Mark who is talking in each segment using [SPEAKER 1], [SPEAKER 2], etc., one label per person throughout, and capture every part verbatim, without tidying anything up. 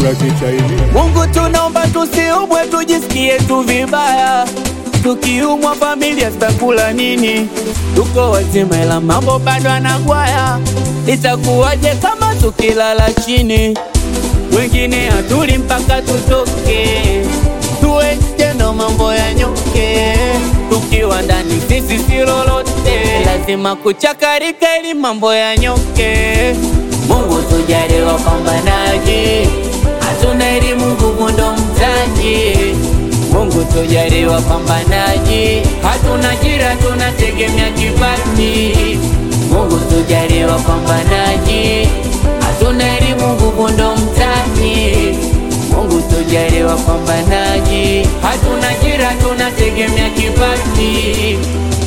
[SPEAKER 1] Mungu tunaomba tusiumwe, tujisikie tu vibaya. Tukiumwa familia zitakula nini? Tuko wazima ila mambo bado yanagwaya. Itakuwaje kama tukilala chini? Wengine hatuli mpaka tutoke. Tuweje ndo mambo ya nyoke. Tukiwa ndani sisi si lolote. Lazima kuchakarika ili mambo ya nyoke. Mungu tujalie wapambanaji. Hatuna elimu, nguvu ndo mtaji. Mungu tujalie wapambanaji. Hatuna ajira, tunategemea kipaji. Mungu tujalie wapambanaji. Hatuna elimu, nguvu ndo mtaji. Mungu tujalie wapambanaji. Hatuna ajira, tunategemea kipaji.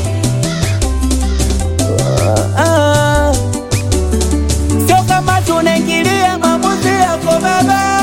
[SPEAKER 1] uh, uh. Sio kama tunaingilia maamuzi yako baba.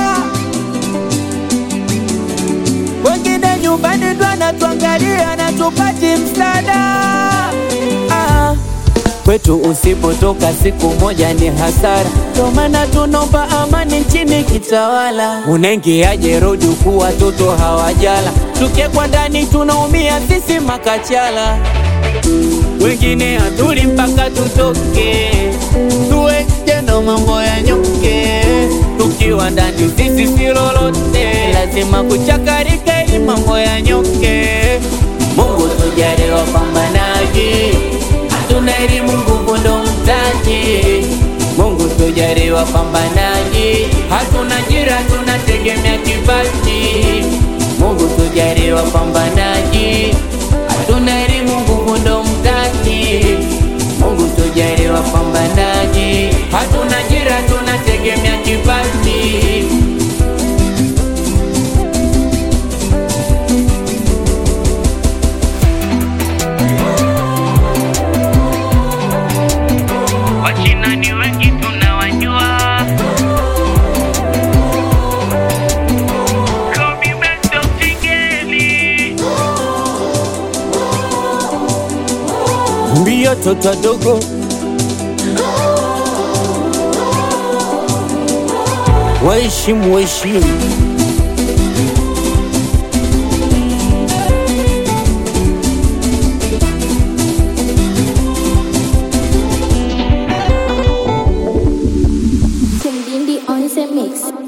[SPEAKER 1] Wengine nyumbani ndo anatuangalia na tupati msaada. ah. Kwetu usipotoka siku moja ni hasara. Ndio maana tunomba amani nchini kitawala. Unaingiaje road huku watoto hawajala? Tukiekwa ndani tunaumia sisi makachala. Wengine hatuli mpaka tutoke. Tuweje ndo mambo ya nyoke. Tukiwa ndani sisi si lolote. Lazima kuchakarika ili mambo ya nyoke. Mungu tujalie wapambanaji. Hatuna elimu, nguvu ndo mtaji. Mungu tujalie wapambanaji. Hatuna ajira, tunategemea kipaji. Mungu tujalie wapambanaji. Hatuna elimu, nguvu ndo mtaji. Mungu tujalie wapambanaji. Hatuna ajira, tunategemea kipaji. Wachina ni wengi tunawajua. Kobe Bento Figeli. Mbio toto dogo. Waheshimu, waheshimu.
[SPEAKER 2] Kim Bindi on the mix.